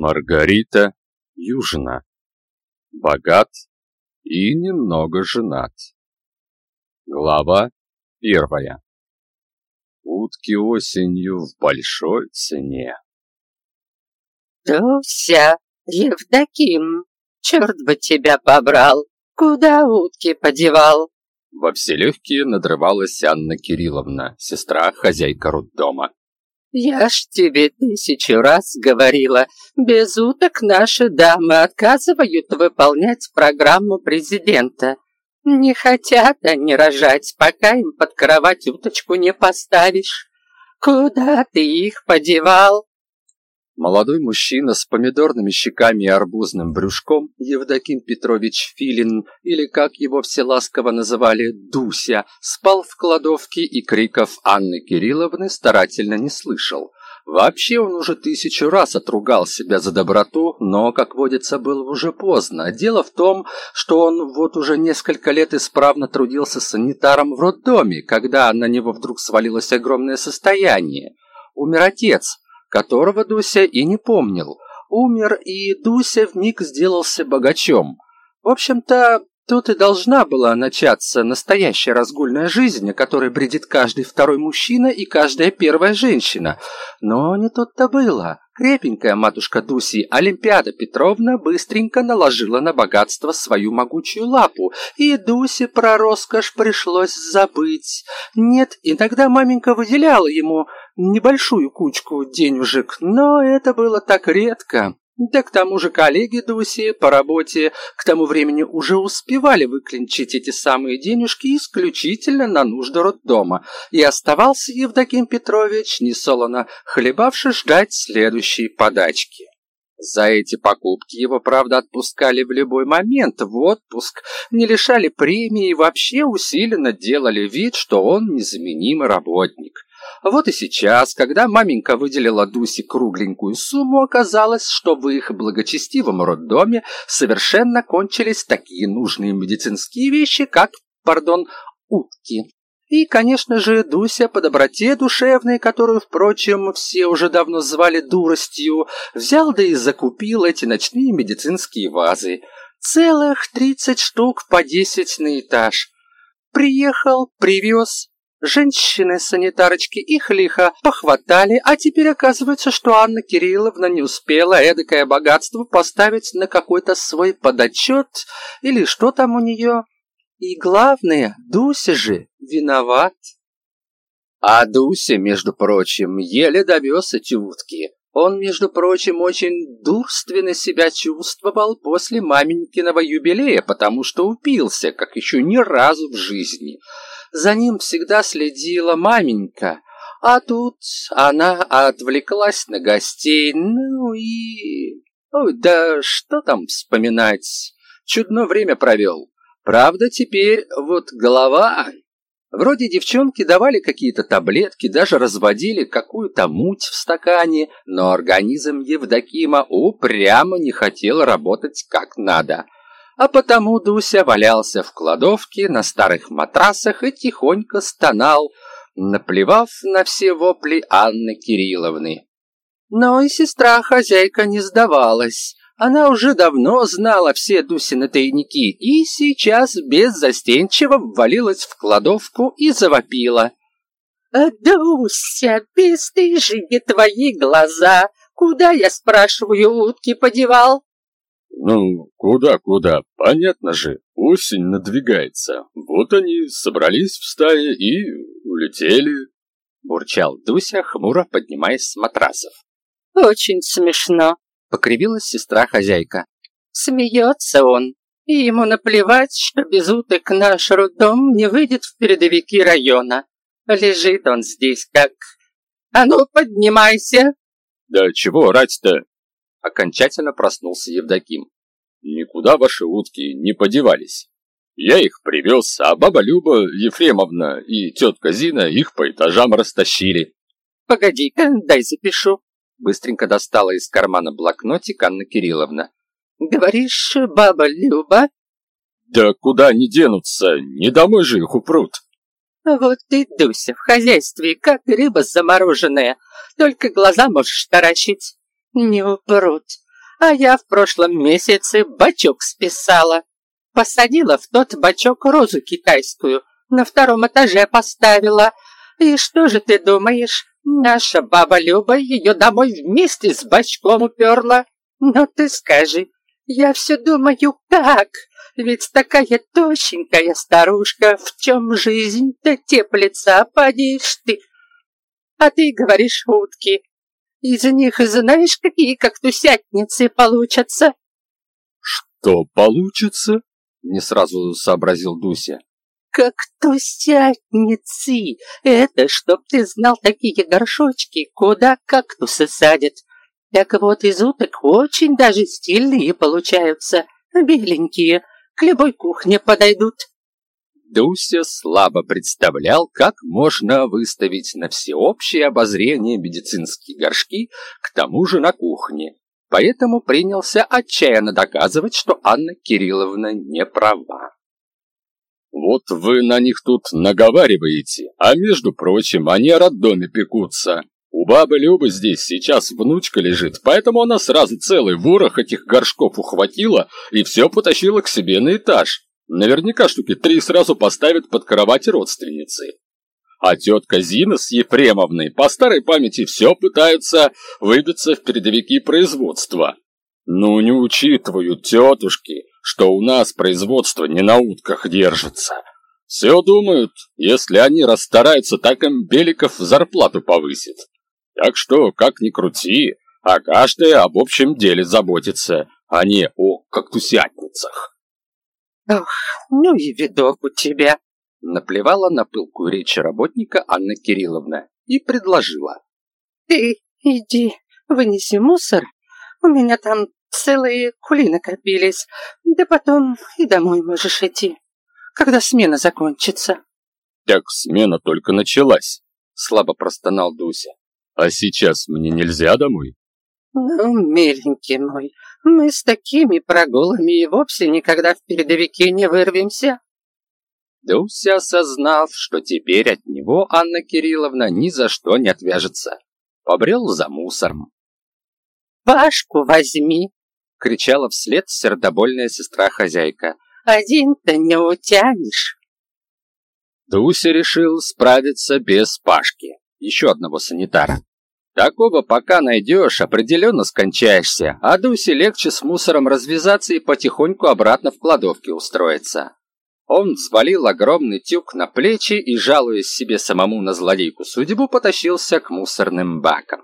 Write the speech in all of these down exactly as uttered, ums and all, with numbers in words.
Маргарита Южина. Богат и немного женат. Глава первая. Утки осенью в большой цене. Дуся, Евдоким, черт бы тебя побрал, куда утки подевал? Во все легкие надрывалась Анна Кирилловна, сестра хозяйка роддома. Я ж тебе тысячу раз говорила, без уток наши дамы отказывают выполнять программу президента. Не хотят они рожать, пока им под кровать уточку не поставишь. Куда ты их подевал? Молодой мужчина с помидорными щеками и арбузным брюшком, Евдоким Петрович Филин, или как его все ласково называли, Дуся, спал в кладовке и криков Анны Кирилловны старательно не слышал. Вообще он уже тысячу раз отругал себя за доброту, но, как водится, было уже поздно. Дело в том, что он вот уже несколько лет исправно трудился санитаром в роддоме, когда на него вдруг свалилось огромное состояние. Умер отец, которого Дуся и не помнил. Умер, и Дуся вмиг сделался богачом. В общем-то, тут и должна была начаться настоящая разгульная жизнь, о которой бредит каждый второй мужчина и каждая первая женщина. Но не тут-то было. Крепенькая матушка Дуси, Олимпиада Петровна, быстренько наложила на богатство свою могучую лапу, и Дусе про роскошь пришлось забыть. Нет, иногда маменька выделяла ему небольшую кучку денежек, но это было так редко. Да к тому же коллеги Дуси по работе к тому времени уже успевали выклинчить эти самые денежки исключительно на нужды роддома, и оставался Евдоким Петрович, несолоно хлебавши, ждать следующей подачки. За эти покупки его, правда, отпускали в любой момент в отпуск, не лишали премии и вообще усиленно делали вид, что он незаменимый работник. Вот и сейчас, когда маменька выделила Дусе кругленькую сумму, оказалось, что в их благочестивом роддоме совершенно кончились такие нужные медицинские вещи, как, пардон, утки. И, конечно же, Дуся по доброте душевной, которую, впрочем, все уже давно звали дуростью, взял да и закупил эти ночные медицинские вазы. Целых тридцать штук по десять на этаж. Приехал, привез. Женщины-санитарочки их лихо похватали, а теперь оказывается, что Анна Кирилловна не успела эдакое богатство поставить на какой-то свой подотчет, или что там у нее. И главное, Дуся же виноват. А Дуся, между прочим, еле довез эти утки. Он, между прочим, очень дурственно себя чувствовал после маменькиного юбилея, потому что упился, как еще ни разу в жизни. За ним всегда следила маменька, а тут она отвлеклась на гостей, ну и... Ой, да что там вспоминать, чудно время провел. Правда, теперь вот голова... Вроде девчонки давали какие-то таблетки, даже разводили какую-то муть в стакане, но организм Евдокима упрямо не хотел работать как надо. А потому Дуся валялся в кладовке на старых матрасах и тихонько стонал, наплевав на все вопли Анны Кирилловны. Но и сестра-хозяйка не сдавалась. Она уже давно знала все Дусины тайники и сейчас беззастенчиво ввалилась в кладовку и завопила. «Дуся, бесстыжие твои глаза! Куда, я спрашиваю, утки подевал?» Ну, куда-куда, понятно же, осень надвигается. Вот они собрались в стае и улетели. Бурчал Дуся, хмуро поднимаясь с матрасов. «Очень смешно», — покривилась сестра-хозяйка. «Смеется он, и ему наплевать, что без уток наш роддом не выйдет в передовики района. Лежит он здесь как... А ну, поднимайся!» «Да чего орать-то?» Окончательно проснулся Евдоким. «Никуда ваши утки не подевались. Я их привез, а баба Люба Ефремовна и тетка Зина их по этажам растащили». «Погоди-ка, дай запишу». Быстренько достала из кармана блокнотик Анна Кирилловна. «Говоришь, баба Люба?» «Да куда они денутся? Не домой же их упрут». «Вот ты, Дуся, в хозяйстве, как рыба замороженная, только глаза можешь таращить. Не упрут. А я в прошлом месяце бачок списала. Посадила в тот бачок розу китайскую, на втором этаже поставила. И что же ты думаешь? Наша баба Люба ее домой вместе с бачком уперла. Ну ты скажи, я все думаю, как? Ведь такая тощенькая старушка, в чем жизнь-то теплится, поди ж ты. А ты говоришь утки. Из них знаешь, какие кактусятницы получатся? Что получится? Не сразу сообразил Дуся. Кактусятницы. Это, чтоб ты знал, такие горшочки, куда кактусы садят. Так вот, из уток очень даже стильные получаются, беленькие, к любой кухне подойдут. Дуся слабо представлял, как можно выставить на всеобщее обозрение медицинские горшки, к тому же на кухне. Поэтому принялся отчаянно доказывать, что Анна Кирилловна не права. «Вот вы на них тут наговариваете, а между прочим, они о роддоме пекутся. У бабы Любы здесь сейчас внучка лежит, поэтому она сразу целый ворох этих горшков ухватила и все потащила к себе на этаж. Наверняка штуки три сразу поставят под кровать родственницы. А тетка Зина с Ефремовной по старой памяти все пытаются выбиться в передовики производства. Ну, не учитывают тетушки, что у нас производство не на утках держится. Все думают, если они расстараются, так им Беликов зарплату повысит. Так что, как ни крути, а каждая об общем деле заботится, а не о кактусятницах». Ох, ну и видок у тебя. Наплевала на пылкую речь работника Анна Кирилловна и предложила. Ты иди, вынеси мусор. У меня там целые кули накопились. Да потом и домой можешь идти, когда смена закончится. Так смена только началась, слабо простонал Дуся. А сейчас мне нельзя домой? Ну, миленький мой, мы с такими прогулами и вовсе никогда в передовики не вырвемся. Дуся, осознав, что теперь от него Анна Кирилловна ни за что не отвяжется, побрел за мусором. «Пашку возьми!» — кричала вслед сердобольная сестра-хозяйка. «Один-то не утянешь!» Дуся решил справиться без Пашки, еще одного санитара. Такого пока найдешь, определенно скончаешься, а Дусе легче с мусором развязаться и потихоньку обратно в кладовке устроиться. Он взвалил огромный тюк на плечи и, жалуясь себе самому на злодейку судьбу, потащился к мусорным бакам.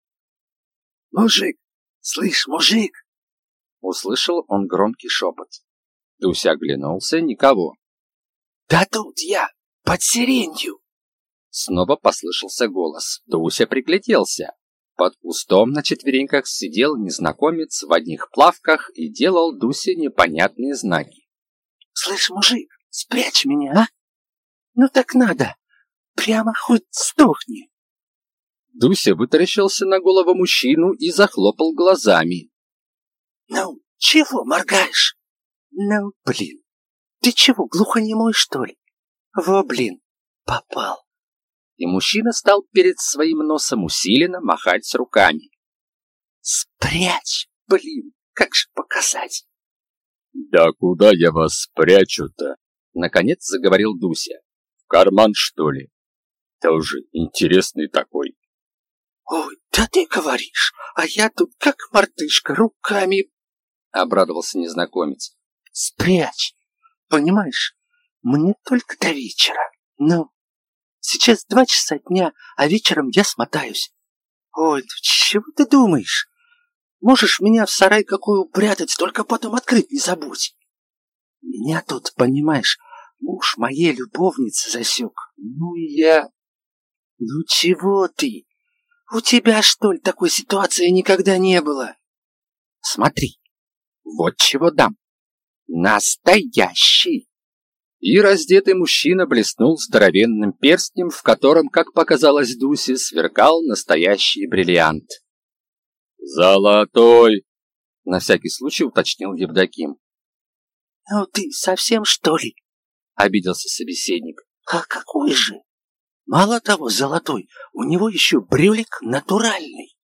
«Мужик! Слышь, мужик!» Услышал он громкий шепот. Дуся оглянулся, никого. «Да тут я, под сиренью!» Снова послышался голос. Дуся пригляделся. Под кустом на четвереньках сидел незнакомец в одних плавках и делал Дусе непонятные знаки. «Слышь, мужик, спрячь меня, а? Ну так надо, прямо хоть сдохни!» Дуся вытаращился на голову мужчину и захлопал глазами. «Ну, чего моргаешь? Ну, блин, ты чего, глухонемой, что ли? Во, блин, попал!» И мужчина стал перед своим носом усиленно махать руками. «Спрячь, блин, как же показать?» «Да куда я вас спрячу-то?» — наконец заговорил Дуся. «В карман, что ли? Тоже интересный такой». «Ой, да ты говоришь, а я тут как мартышка руками...» — обрадовался незнакомец. «Спрячь, понимаешь, мне только до вечера, ну...» Сейчас два часа дня, а вечером я смотаюсь. Ой, ну чего ты думаешь? Можешь меня в сарай какую прятать, только потом открыть не забудь. Меня тут, понимаешь, муж моей любовницы засек. Ну и я... Ну чего ты? У тебя, что ли, такой ситуации никогда не было? Смотри, вот чего дам. Настоящий. И раздетый мужчина блеснул здоровенным перстнем, в котором, как показалось Дусе, сверкал настоящий бриллиант. «Золотой!» — на всякий случай уточнил Евдоким. «Ну ты совсем, что ли?» — обиделся собеседник. «А какой же? Мало того, золотой, у него еще брюлик натуральный».